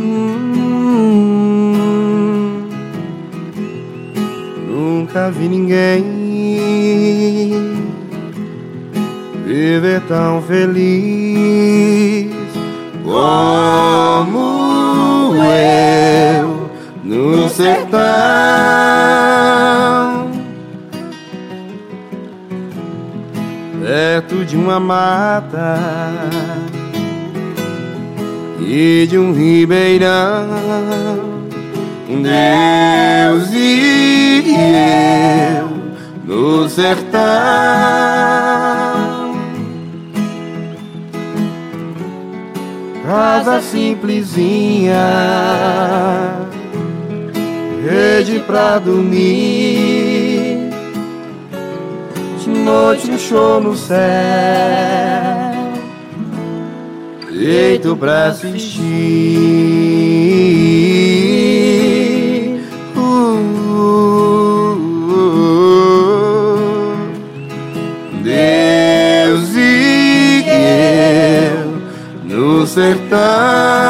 Nunca vi ninguém viver tão feliz como eu no sertão, perto de uma mata e de um ribeirão. Deus e eu no sertão, casa simplesinha, rede pra dormir, de noite um show no céu, feito pra assistir. Deus e eu no sertão.